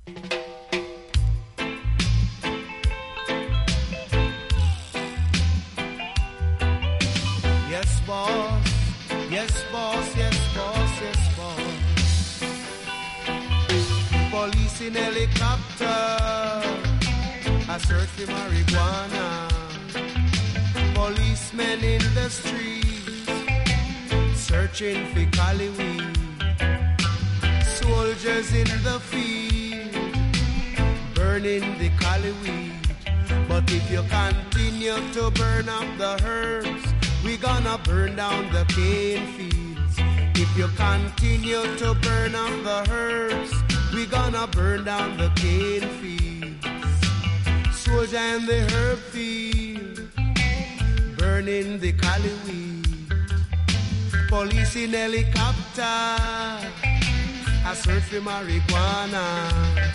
Yes, boss. Yes, boss. Yes, boss. Yes, boss. Police in helicopter, a search for marijuana. Policemen in the streets, searching for cali weed. Soldiers in the field, burning the cali weed. But if you continue to burn up the herbs, we gonna burn down the cane fields. If you continue to burn up the herbs, we gonna burn down the cane fields. Soldier in the herb field, burning the cali weed. Police in helicopter, a search for marijuana.